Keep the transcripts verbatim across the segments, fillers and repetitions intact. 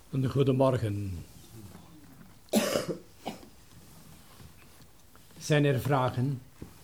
Een goedemorgen. Zijn er vragen?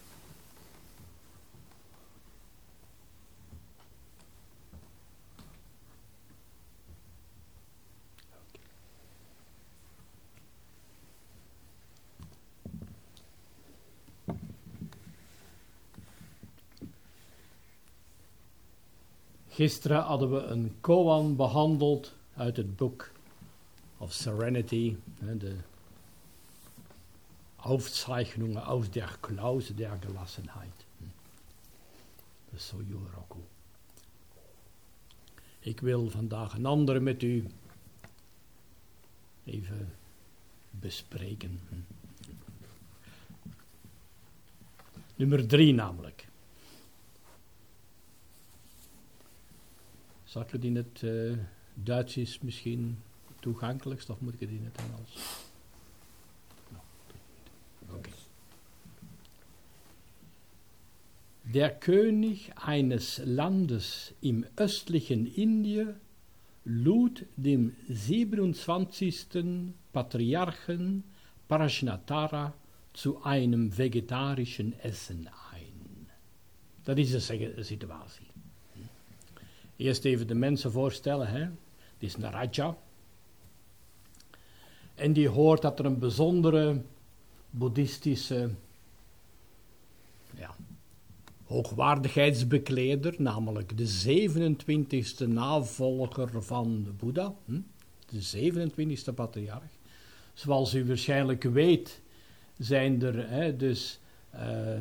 Gisteren hadden we een koan behandeld uit het boek of Serenity, de Aufzeichnungen aus der Klause der Gelassenheit. Dat is zo Juraku. Ik wil vandaag een andere met u even bespreken. Nummer drie namelijk. Zal ik het in het uh, Duits is misschien toegankelijkst, of moet ik het in het Engels? Nou, oké. Okay. Der König eines Landes im östlichen Indien lud dem siebenundzwanzigsten Patriarchen Prajnatara zu einem vegetarischen Essen ein. Dat is de situatie. Eerst even de mensen voorstellen, hè. Dit is een Raja. En die hoort dat er een bijzondere boeddhistische ja, hoogwaardigheidsbekleder, namelijk de zevenentwintigste navolger van de Boeddha, hm? de zevenentwintigste patriarch. Zoals u waarschijnlijk weet, zijn er hè, dus uh,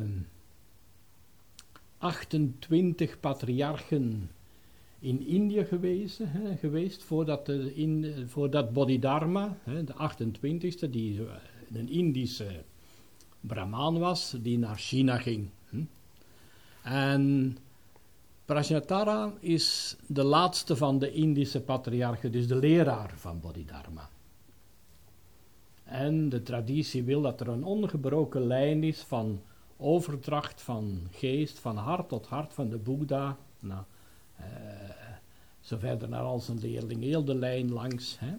achtentwintig patriarchen in India geweest, hè, geweest voordat, de in, voordat Bodhidharma, hè, de achtentwintigste, die een Indische Brahmaan was, die naar China ging. Hm. En Prajnatara is de laatste van de Indische patriarchen, dus de leraar van Bodhidharma. En de traditie wil dat er een ongebroken lijn is van overdracht van geest, van hart tot hart van de Boeddha. Nou, Uh, zo verder naar al zijn leerling, heel de lijn langs. Hè.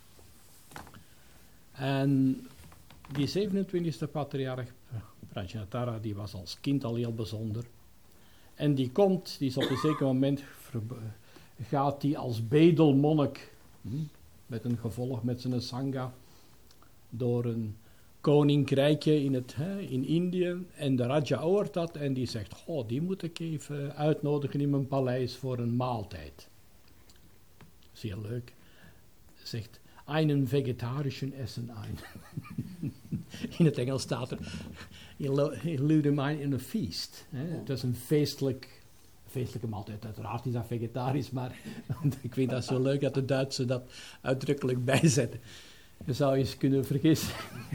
En die zevenentwintigste patriarch, Prajnatara, die was als kind al heel bijzonder. En die komt, die is op een zeker moment, gaat die als bedelmonnik, hm, met een gevolg, met zijn sangha, door een koninkrijkje in, het, hè, in Indië. En de Raja hoort dat en die zegt, goh, die moet ik even uitnodigen in mijn paleis voor een maaltijd. Zeer leuk. Zegt, einen vegetarischen Essen ein. In het Engels staat er, je lude mij in een feest. Hè. Het is een feestelijk, feestelijke maaltijd. Uiteraard is dat vegetarisch, maar ik vind dat zo leuk dat de Duitsers dat uitdrukkelijk bijzetten. Je zou je eens kunnen vergissen.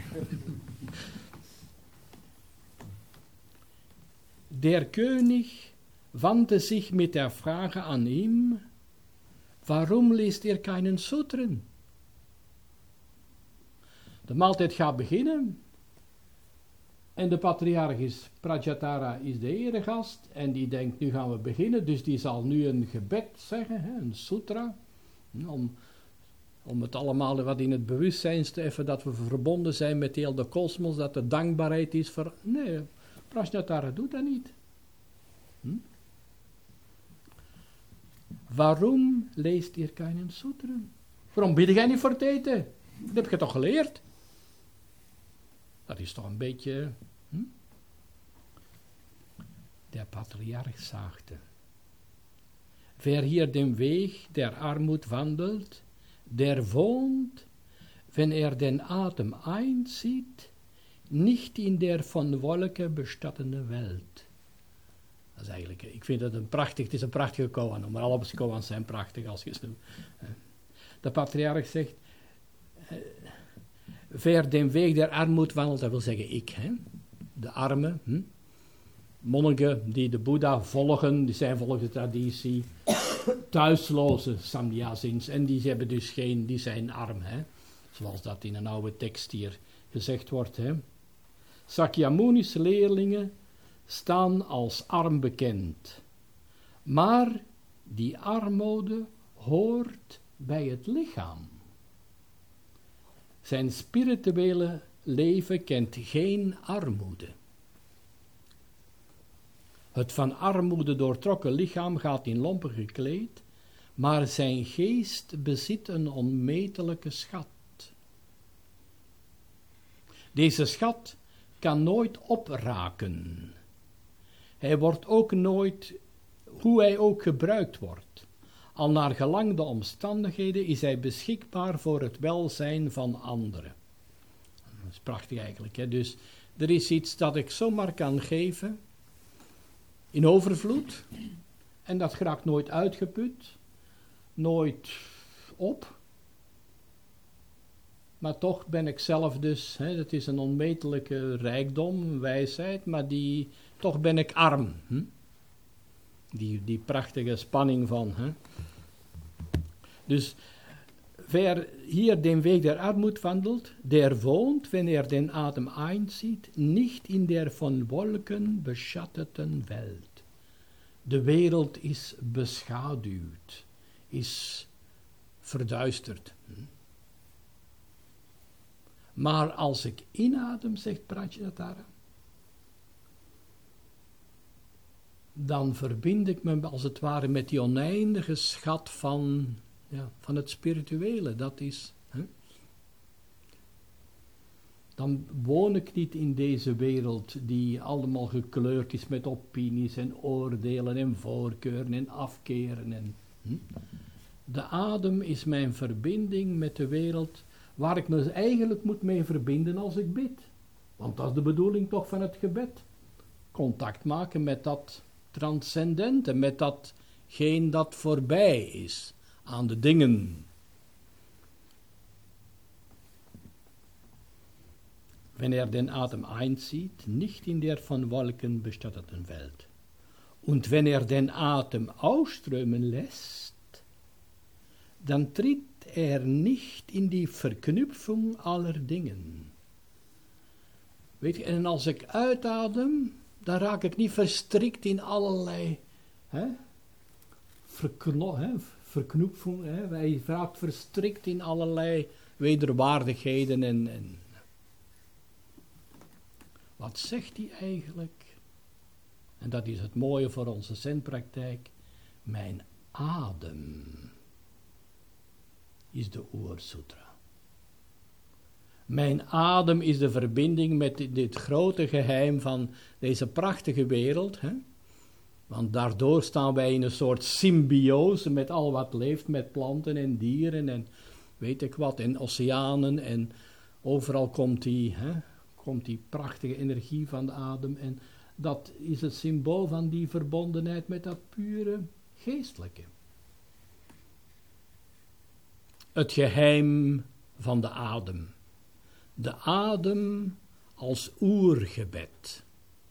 Der König wandte sich mit der Frage an ihm, warum leest er keinen Sutren? De maaltijd gaat beginnen. En de patriarch is, Prajnatara is de eregast. En die denkt, nu gaan we beginnen. Dus die zal nu een gebed zeggen, hè, een sutra. Om... Om het allemaal wat in het bewustzijn te even dat we verbonden zijn met heel de kosmos, dat er dankbaarheid is voor... Nee, Prajnatara doet dat niet. Hm? Waarom leest hier keinen Sutren? Waarom bid jij niet voor het eten? Dat heb je toch geleerd? Dat is toch een beetje... Hm? Der Patriarch sagte, wer hier den Weg der Armut wandelt, der wohnt, wenn er den Atem einzieht, nicht in der von Wolken bestattene Welt. Dat is eigenlijk, ik vind het een prachtig, het is een prachtige koan, maar alle koans zijn prachtig als je ze doet. De patriarch zegt, ver den weg der armoed wandelt, dat wil zeggen ik, hè? De armen, hm? Monniken die de Boeddha volgen, die zijn volgens de traditie thuisloze samyasins en die hebben dus geen, die zijn arm, hè? Zoals dat in een oude tekst hier gezegd wordt, hè? Sakyamuni's leerlingen staan als arm bekend, maar die armoede hoort bij het lichaam. Zijn spirituele leven kent geen armoede. Het van armoede doortrokken lichaam gaat in lompen gekleed, maar zijn geest bezit een onmetelijke schat. Deze schat kan nooit opraken. Hij wordt ook nooit, hoe hij ook gebruikt wordt. Al naar gelang de omstandigheden is hij beschikbaar voor het welzijn van anderen. Dat is prachtig eigenlijk. Hè? Dus er is iets dat ik zomaar kan geven, in overvloed, en dat raakt nooit uitgeput, nooit op. Maar toch ben ik zelf dus, hè, dat is een onmetelijke rijkdom, wijsheid, maar die, toch ben ik arm. Hm? Die, die prachtige spanning van. Hè? Dus, wer hier den Weg der Armut wandelt, der wohnt, wenn er den Atem einzieht, nicht in der von Wolken beschatteten Welt. De wereld is beschaduwd, is verduisterd. Maar als ik inadem, zegt Prajnatara, dan verbind ik me als het ware met die oneindige schat van, ja, van het spirituele. Dat is, hè? Dan woon ik niet in deze wereld die allemaal gekleurd is met opinies en oordelen en voorkeuren en afkeren. En, hm? De adem is mijn verbinding met de wereld waar ik me eigenlijk moet mee verbinden als ik bid. Want dat is de bedoeling toch van het gebed. Contact maken met dat transcendente, met datgene dat voorbij is aan de dingen. Wenn er den Atem einzieht, nicht in der von Wolken bestatteten Welt. Und wenn er den Atem ausströmen lässt, dann tritt er nicht in die Verknüpfung aller Dingen. Weet je, en als ik uitadem, dan raak ik niet verstrikt in allerlei hè, verkno, hè, verknoeping. Hè, wij raakt verstrikt in allerlei wederwaardigheden. En, en wat zegt hij eigenlijk? En dat is het mooie voor onze zenpraktijk. Mijn adem is de Oersutra. Mijn adem is de verbinding met dit, dit grote geheim van deze prachtige wereld. Hè? Want daardoor staan wij in een soort symbiose met al wat leeft, met planten en dieren en weet ik wat, en oceanen. En overal komt die, hè, komt die prachtige energie van de adem. En dat is het symbool van die verbondenheid met dat pure geestelijke. Het geheim van de adem. De adem als oergebed.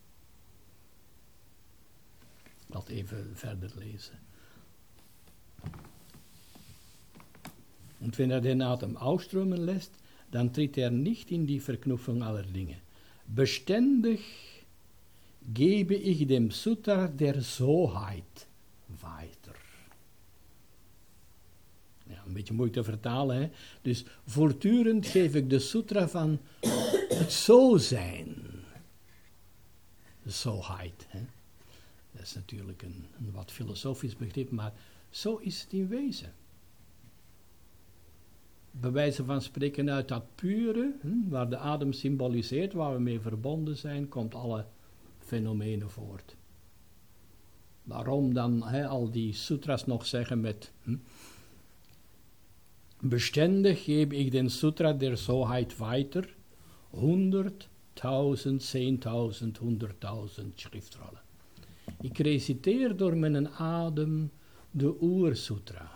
Ik zal het even verder lezen. Und wenn er den Atem ausströmen lässt, dann tritt er nicht in die Verknüpfung aller Dinge. Beständig gebe ich dem Sutra der Zoheit weiter. Ja, een beetje moeilijk te vertalen, hè. Dus voortdurend geef ik de sutra van het zo zijn. De zoheid, hè. Dat is natuurlijk een, een wat filosofisch begrip, maar zo is het in wezen. Bij wijze van spreken uit dat pure, hè, waar de adem symboliseert, waar we mee verbonden zijn, komt alle fenomenen voort. Waarom dan hè, al die sutras nog zeggen met... Hm, beständig gebe ich den Sutra der Zoheit weiter, honderdtausend, zehntausend, honderdtausend schriftrollen. Ik reciteer door mijn adem de Oersutra.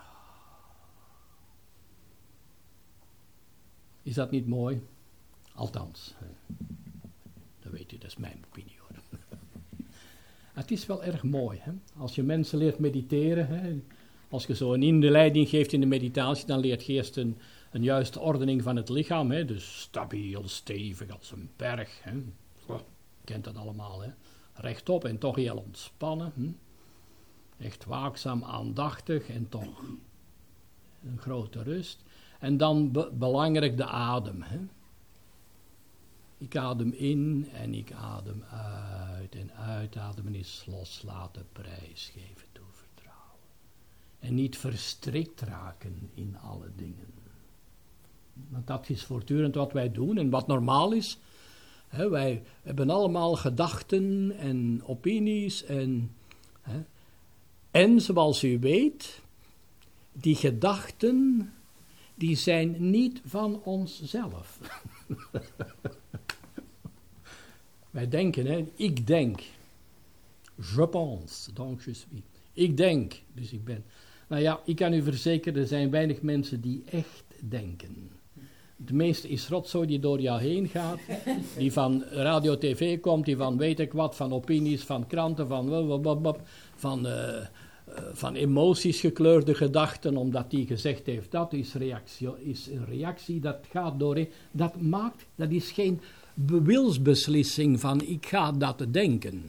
Is dat niet mooi? Althans, dat weet u, dat is mijn opinie hoor. Het is wel erg mooi, hè? Als je mensen leert mediteren, hè? Als je zo een inleiding geeft in de meditatie, dan leert je eerst een, een juiste ordening van het lichaam, hè? Dus stabiel, stevig als een berg. Hè? Oh, je kent dat allemaal, hè? Rechtop en toch heel ontspannen. Hm? Echt waakzaam, aandachtig en toch een grote rust. En dan be- belangrijk de adem. Hè. Ik adem in en ik adem uit. En uitademen is loslaten, prijsgeven, toevertrouwen. En niet verstrikt raken in alle dingen. Want dat is voortdurend wat wij doen en wat normaal is. He, wij hebben allemaal gedachten en opinies. En, he, en zoals u weet, die gedachten, die zijn niet van onszelf. Wij denken, hè, ik denk. Je pense, donc je suis. Ik denk, dus ik ben. Nou ja, ik kan u verzekeren, er zijn weinig mensen die echt denken. De meeste is rotzooi die door jou heen gaat, die van radio, tv komt, die van weet ik wat, van opinies, van kranten, van, van, uh, uh, van emoties gekleurde gedachten, omdat die gezegd heeft, dat is, reactie, is een reactie, dat gaat doorheen. Dat maakt, dat is geen wilsbeslissing van ik ga dat denken.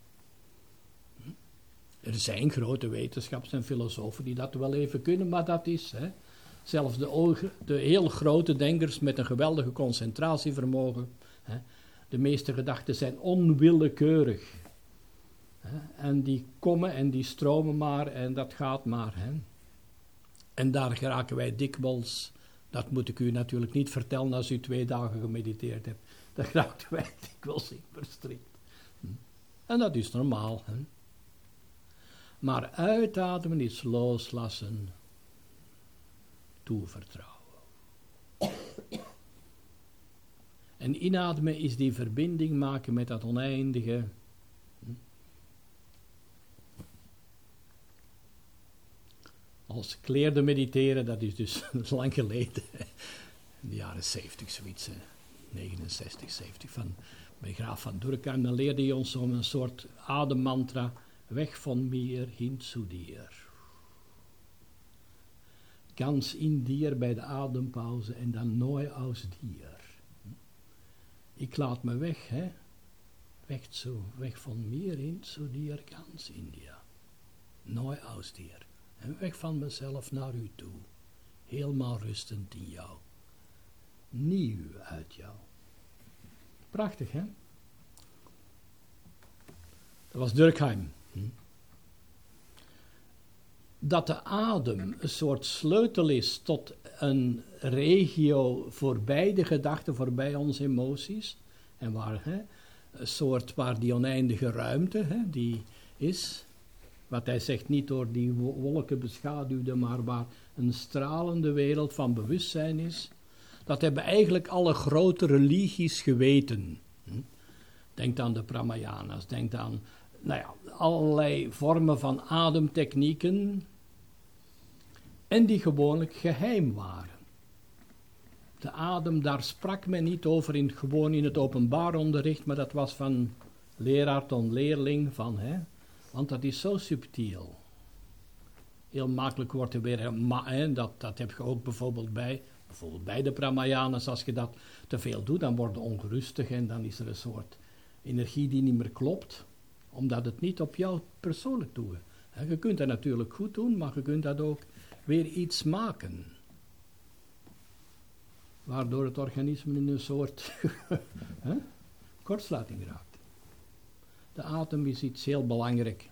Er zijn grote wetenschappers en filosofen die dat wel even kunnen, maar dat is... Hè, zelfs de, ogen, de heel grote denkers met een geweldige concentratievermogen. Hè, de meeste gedachten zijn onwillekeurig. Hè, en die komen en die stromen maar en dat gaat maar. Hè. En daar geraken wij dikwijls, dat moet ik u natuurlijk niet vertellen als u twee dagen gemediteerd hebt. Daar geraken wij dikwijls in verstrikt. Hm. En dat is normaal. Hè. Maar uitademen is loslassen. Toevertrouwen. En inademen is die verbinding maken met dat oneindige. Als ik leerde mediteren, dat is dus lang geleden, in de jaren zeventig zoiets, negenenzestig, zeventig, van, bij graaf van Durkheim, dan leerde hij ons om een soort ademmantra, weg van mir, hin zu dir. Ganz in dir bij de adempauze en dan neu aus dir. Ik laat me weg, hè. Weg, zo, weg van mir hin zu dir, ganz in dir. Neu aus dir. En weg van mezelf naar u toe. Helemaal rustend in jou. Nieuw uit jou. Prachtig, hè? Dat was Durkheim. Hm? Dat de adem een soort sleutel is tot een regio voorbij de gedachten, voorbij onze emoties. En waar, hè, een soort waar die oneindige ruimte, hè, die is, wat hij zegt, niet door die wolken beschaduwde, maar waar een stralende wereld van bewustzijn is. Dat hebben eigenlijk alle grote religies geweten. Denk aan de Pramayanas, denk aan nou ja, allerlei vormen van ademtechnieken en die gewoonlijk geheim waren. De adem, daar sprak men niet over in, gewoon in het openbaar onderricht, maar dat was van leraar tot leerling, van, hè, want dat is zo subtiel. Heel makkelijk wordt er weer, ma, hè, dat, dat heb je ook bijvoorbeeld bij, bijvoorbeeld bij de Pramayanas, als je dat te veel doet, dan word je ongerustig en dan is er een soort energie die niet meer klopt, omdat het niet op jou persoonlijk doet. Je kunt dat natuurlijk goed doen, maar je kunt dat ook weer iets maken. Waardoor het organisme in een soort kortsluiting raakt. De adem is iets heel belangrijk.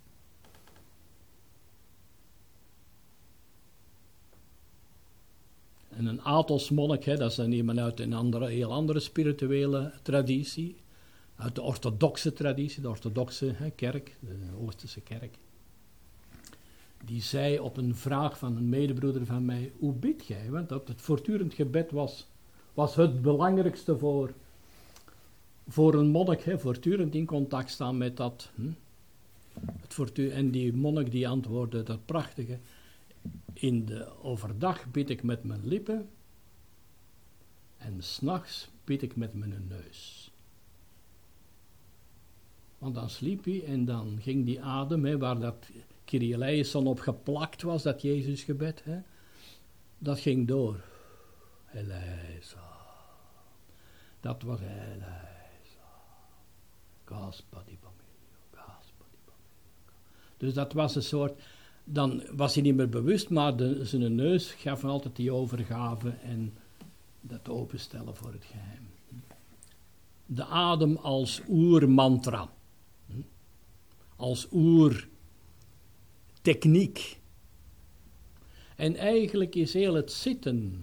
En een Athos-monnik, hè, dat is dan iemand uit een andere, heel andere spirituele traditie. Uit de orthodoxe traditie, de orthodoxe hè, kerk, de Oosterse kerk. Die zei op een vraag van een medebroeder van mij, hoe bid jij? Want dat het voortdurend gebed was, was het belangrijkste voor, voor een monnik, hè, voortdurend in contact staan met dat. Hm? Het voortdurend, en die monnik die antwoordde dat prachtige, in de overdag bid ik met mijn lippen en 's nachts bid ik met mijn neus. Want dan sliep hij en dan ging die adem, hè, waar dat Kyrie eleison op geplakt was, dat Jezusgebed, hè, dat ging door. Eleison. Dat was eleison. Gaspa di Bamilio, Gaspa di Bamilio. Dus dat was een soort dan was hij niet meer bewust, maar de, zijn neus gaf hem altijd die overgave en dat openstellen voor het geheim. De adem als oermantra, als oertechniek. En eigenlijk is heel het zitten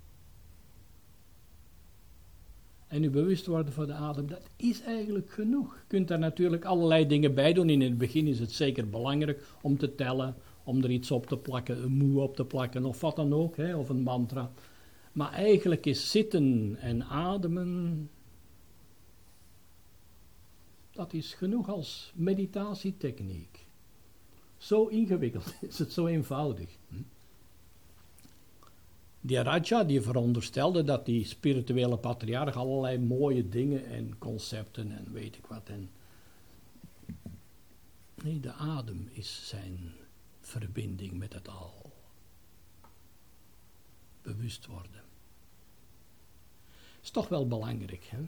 en u bewust worden van de adem, dat is eigenlijk genoeg. Je kunt daar natuurlijk allerlei dingen bij doen. In het begin is het zeker belangrijk om te tellen, om er iets op te plakken, een moe op te plakken of wat dan ook, hè, of een mantra. Maar eigenlijk is zitten en ademen, dat is genoeg als meditatietechniek. Zo ingewikkeld is het, zo eenvoudig. Hm? Die Raja die veronderstelde dat die spirituele patriarch allerlei mooie dingen en concepten en weet ik wat. En nee, de adem is zijn verbinding met het al. Bewust worden. Is toch wel belangrijk, hè?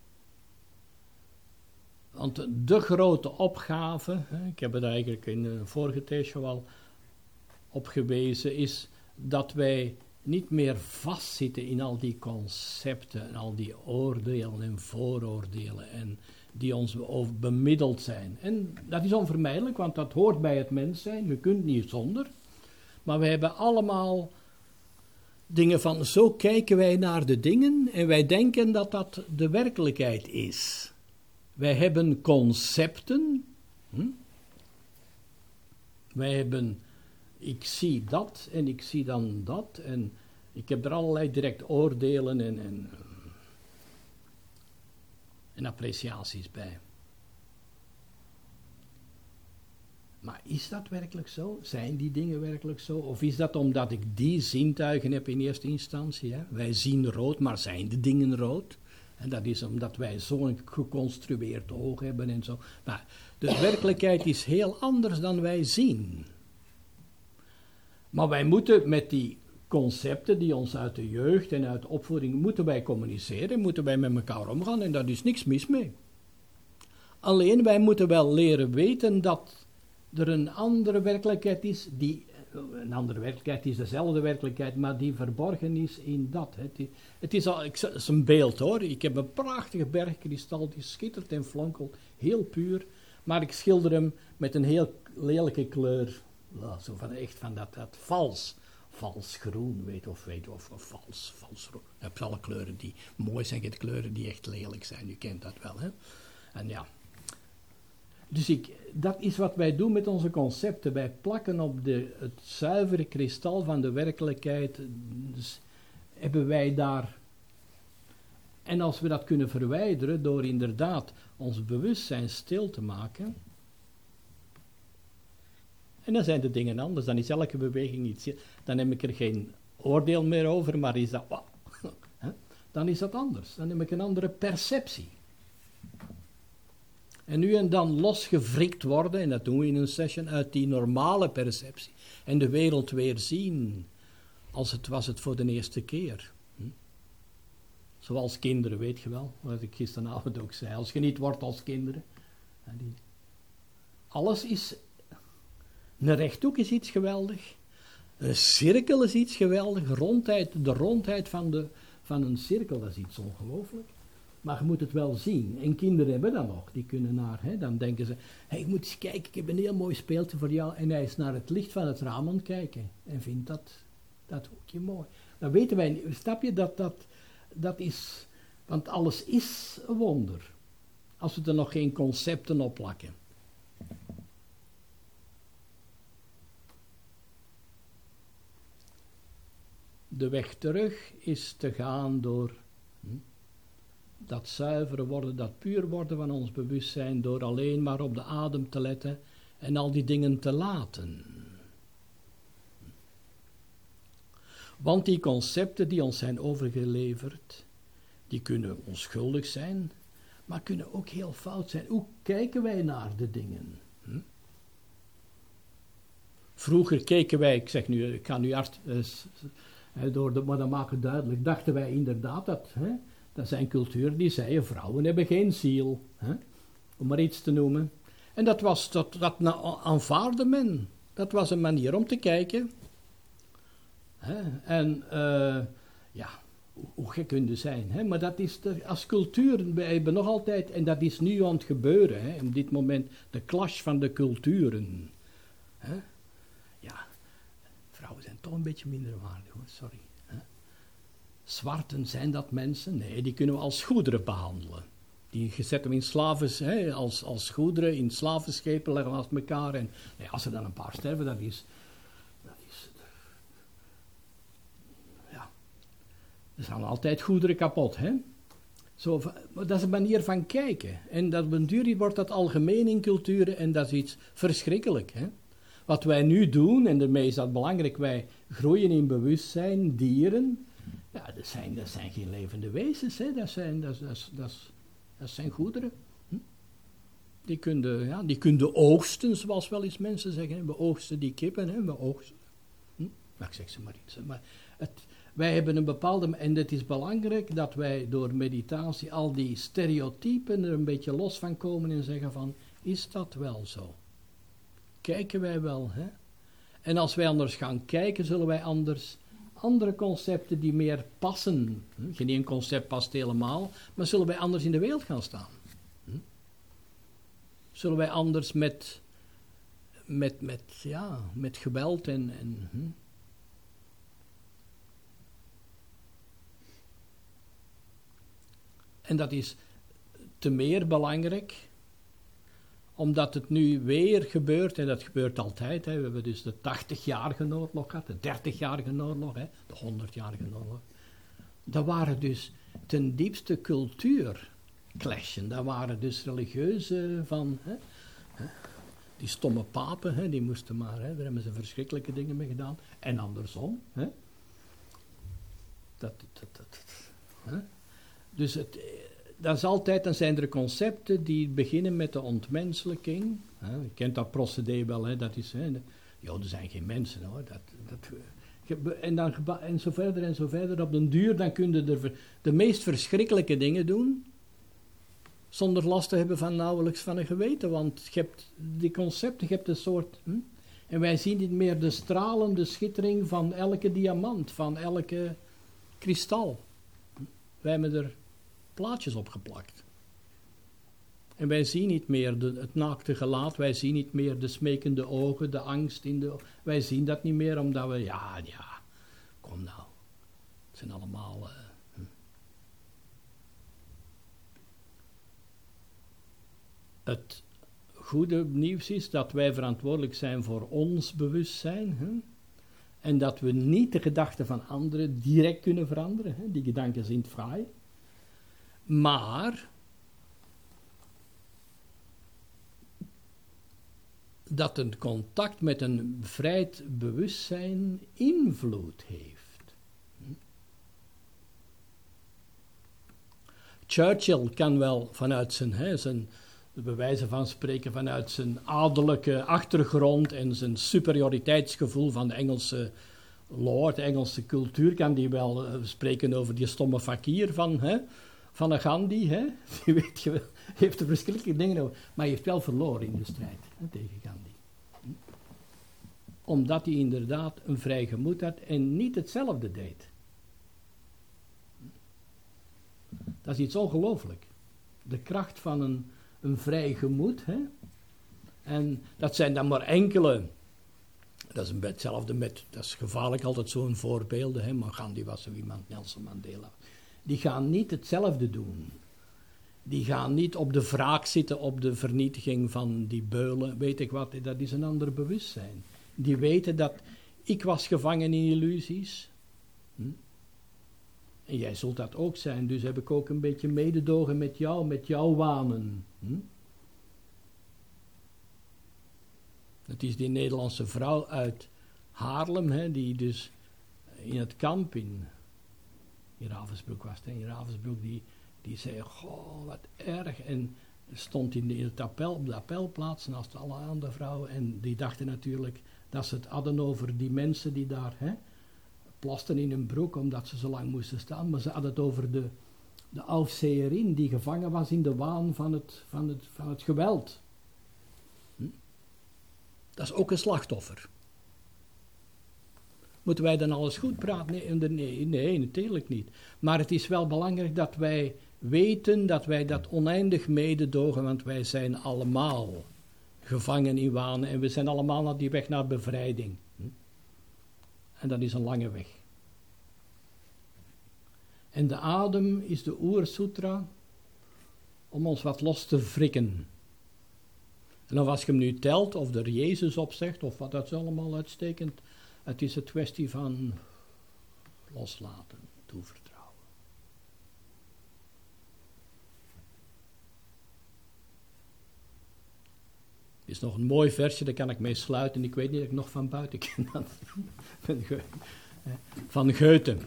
Want de grote opgave, hè, ik heb het eigenlijk in een vorige theesje al op gewezen, is dat wij niet meer vastzitten in al die concepten en al die oordelen en vooroordelen en die ons over bemiddeld zijn. En dat is onvermijdelijk, want dat hoort bij het mens zijn, je kunt niet zonder. Maar we hebben allemaal dingen van, zo kijken wij naar de dingen en wij denken dat dat de werkelijkheid is. Wij hebben concepten, hm? wij hebben, ik zie dat en ik zie dan dat en ik heb er allerlei direct oordelen en, en, en appreciaties bij. Maar is dat werkelijk zo? Zijn die dingen werkelijk zo? Of is dat omdat ik die zintuigen heb in eerste instantie? Hè? Wij zien rood, maar zijn de dingen rood? En dat is omdat wij zo'n geconstrueerd oog hebben en zo. Maar de werkelijkheid is heel anders dan wij zien. Maar wij moeten met die concepten die ons uit de jeugd en uit de opvoeding, moeten wij communiceren, moeten wij met elkaar omgaan en daar is niks mis mee. Alleen wij moeten wel leren weten dat er een andere werkelijkheid is, die, een andere werkelijkheid is dezelfde werkelijkheid, maar die verborgen is in dat. Het, het is, al, het is een beeld hoor, ik heb een prachtige bergkristal, die schittert en flonkelt, heel puur, maar ik schilder hem met een heel lelijke kleur, zo van echt van dat, dat vals, vals groen, weet of weet of, of vals, vals rood. Je hebt alle kleuren die mooi zijn, je hebt kleuren die echt lelijk zijn, u kent dat wel hè. En ja. Dus ik, dat is wat wij doen met onze concepten. Wij plakken op de, het zuivere kristal van de werkelijkheid. Dus hebben wij daar. En als we dat kunnen verwijderen door inderdaad ons bewustzijn stil te maken. En dan zijn de dingen anders. Dan is elke beweging iets. Dan heb ik er geen oordeel meer over, maar is dat. Wow, dan is dat anders. Dan heb ik een andere perceptie. En nu en dan losgewrikt worden, en dat doen we in een session, uit die normale perceptie. En de wereld weer zien, als het was het voor de eerste keer. Hm? Zoals kinderen, weet je wel, wat ik gisteravond ook zei. Als je niet wordt als kinderen. Die, alles is, een rechthoek is iets geweldig. Een cirkel is iets geweldig. Rondheid, de rondheid van, de, van een cirkel, dat is iets ongelooflijk. Maar je moet het wel zien. En kinderen hebben dat nog. Die kunnen naar, hè, dan denken ze, hey, ik moet eens kijken, ik heb een heel mooi speeltje voor jou. En hij is naar het licht van het raam aan het kijken. En vindt dat, dat hoekje mooi. Dan weten wij, snap je, dat dat, dat is, want alles is een wonder. Als we er nog geen concepten op plakken. De weg terug is te gaan door hm, dat zuivere worden, dat puur worden van ons bewustzijn, door alleen maar op de adem te letten en al die dingen te laten. Want die concepten die ons zijn overgeleverd, die kunnen onschuldig zijn, maar kunnen ook heel fout zijn. Hoe kijken wij naar de dingen? Hm? Vroeger keken wij, ik zeg nu, ik ga nu hard, uh, door de, maar dat maken duidelijk, dachten wij inderdaad dat, hè, dat zijn culturen die zeiden, vrouwen hebben geen ziel, hè, om maar iets te noemen. En dat was, dat, dat aanvaarde men. Dat was een manier om te kijken. Hè? En uh, ja, hoe, hoe gek kun je zijn. Hè? Maar dat is de, als cultuur, wij hebben nog altijd, en dat is nu aan het gebeuren, hè? Op dit moment, de clash van de culturen. Hè? Ja, vrouwen zijn toch een beetje minder waardig, hoor. Sorry. Hè? Zwarten, zijn dat mensen? Nee, die kunnen we als goederen behandelen. Die zetten we in slaven, hè, als, als goederen, in slavenschepen, leggen we naast elkaar. En nee, als er dan een paar sterven, dat is... Dat is ja. Er zijn altijd goederen kapot, hè. Zo, maar dat is een manier van kijken. En dat op een duur wordt dat algemeen in culturen en dat is iets verschrikkelijk, hè. Wat wij nu doen, en daarmee is dat belangrijk, wij groeien in bewustzijn, dieren. Ja, dat zijn, dat zijn geen levende wezens, hè. Dat zijn... Dat, dat, dat, Dat zijn goederen. Hm? Die kunnen ja, die kun oogsten, zoals wel eens mensen zeggen. Hè? We oogsten die kippen, hè? We oogsten. Hm? Maar ik zeg ze maar iets. Hè? Maar het, wij hebben een bepaalde... En het is belangrijk dat wij door meditatie al die stereotypen er een beetje los van komen en zeggen van, is dat wel zo? Kijken wij wel, hè? En als wij anders gaan kijken, zullen wij anders... andere concepten die meer passen. Hm? Geen één concept past helemaal, maar zullen wij anders in de wereld gaan staan? Hm? Zullen wij anders met, met, met, ja, met geweld en... en hm? En dat is te meer belangrijk, omdat het nu weer gebeurt, en dat gebeurt altijd. Hè. We hebben dus de tachtigjarige oorlog gehad, de dertigjarige oorlog, hè, de honderdjarige oorlog. Dat waren dus ten diepste cultuurclashen. Dat waren dus religieuze van... Hè, hè, die stomme papen, hè, die moesten maar... Hè, daar hebben ze verschrikkelijke dingen mee gedaan. En andersom. Hè. Dat, dat, dat, hè. Dus het... Dat is altijd, dan zijn er concepten die beginnen met de ontmenselijking. Hè. Je kent dat procedé wel, hè, dat is... Hè, de, Joden zijn geen mensen, hoor. Dat, dat, en, dan, en zo verder en zo verder. Op den duur, dan kun je de, de meest verschrikkelijke dingen doen, zonder last te hebben van nauwelijks van een geweten. Want je hebt die concepten, je hebt een soort... Hm, en wij zien niet meer de stralende schittering van elke diamant, van elke kristal. Wij hebben er... plaatjes opgeplakt. En wij zien niet meer de, het naakte gelaat, wij zien niet meer de smekende ogen, de angst in de... Wij zien dat niet meer, omdat we... Ja, ja, kom nou. Het zijn allemaal... Uh, hm. Het goede nieuws is dat wij verantwoordelijk zijn voor ons bewustzijn. Hè? En dat we niet de gedachten van anderen direct kunnen veranderen. Hè? Die gedanken zijn vrij. Maar dat een contact met een bevrijd bewustzijn invloed heeft. Churchill kan wel vanuit zijn, hè, zijn bij wijze van spreken, vanuit zijn adellijke achtergrond en zijn superioriteitsgevoel van de Engelse lord, de Engelse cultuur, kan die wel uh, spreken over die stomme fakir van... Hè, Van een Gandhi, hè? Die weet je wel, heeft er verschillende dingen over. Maar hij heeft wel verloren in de strijd, hè, tegen Gandhi. Hm? Omdat hij inderdaad een vrij gemoed had en niet hetzelfde deed. Dat is iets ongelooflijk. De kracht van een, een vrij gemoed. Hè? En dat zijn dan maar enkele. Dat is een beetje hetzelfde met, dat is gevaarlijk altijd zo'n voorbeelden. Hè? Maar Gandhi was zo iemand, Nelson Mandela. Die gaan niet hetzelfde doen. Die gaan niet op de wraak zitten op de vernietiging van die beulen, weet ik wat, dat is een ander bewustzijn. Die weten dat ik was gevangen in illusies. Hm? En jij zult dat ook zijn, dus heb ik ook een beetje mededogen met jou, met jouw wanen. Hm? Het is die Nederlandse vrouw uit Haarlem, hè, die dus in het kamp in... In Ravensbrück was het, in Ravensbrück, die, die zei, goh, wat erg. En stond in de, in het appel, op de appelplaats naast alle andere vrouwen. En die dachten natuurlijk dat ze het hadden over die mensen die daar hè, plasten in hun broek, omdat ze zo lang moesten staan. Maar ze hadden het over de, de Aufseherin die gevangen was in de waan van het, van het, van het geweld. Hm? Dat is ook een slachtoffer. Moeten wij dan alles goed praten? Nee, nee, nee, natuurlijk niet. Maar het is wel belangrijk dat wij weten dat wij dat oneindig mededogen, want wij zijn allemaal gevangen in wanen en we zijn allemaal naar die weg naar bevrijding. En dat is een lange weg. En de adem is de Oer-sutra om ons wat los te wrikken. En of als je hem nu telt, of er Jezus op zegt, of wat, dat is allemaal uitstekend. Het is een kwestie van loslaten, toevertrouwen. Er is nog een mooi versje, daar kan ik mee sluiten. Ik weet niet of ik nog van buiten ken. Van Goethe.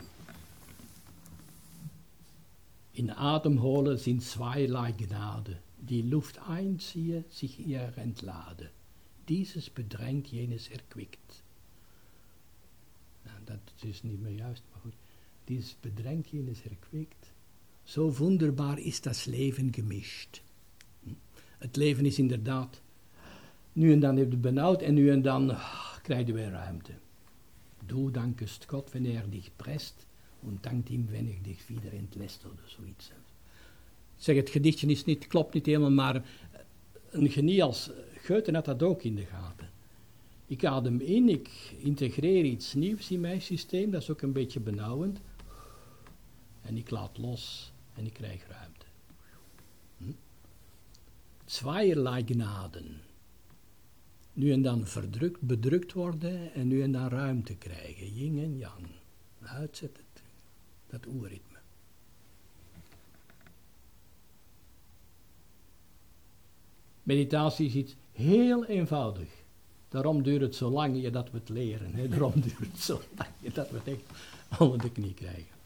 In Atemholen sind zweierlei Gnade. Die Luft einziehe, sich ihr entlade. Dieses bedrängt, jenes erquickt. Nou, dat is niet meer juist, maar goed. Dieses bedrängt, jenes erquickt. Zo wunderbaar is das Leven gemischt. Hm? Het leven is inderdaad, nu en dan heb je het benauwd en nu en dan oh, krijg je weer ruimte. Du dankest Gott, wenn er dich presst, und dankt ihm, wenn er dich wieder entlässt, oder zoiets. Ik zeg, het gedichtje is niet, klopt niet helemaal, maar een genie als Goethe had dat ook in de gaten. Ik adem in, ik integreer iets nieuws in mijn systeem, dat is ook een beetje benauwend. En ik laat los en ik krijg ruimte. Hm? Zweierlei Gnaden. Nu en dan verdrukt, bedrukt worden en nu en dan ruimte krijgen. Yin en yang. Uitzetten. Dat oerritme. Meditatie is iets heel eenvoudig. Daarom duurt het zo lang dat we het leren. Hè? Daarom duurt het zo lang dat we het echt onder de knie krijgen.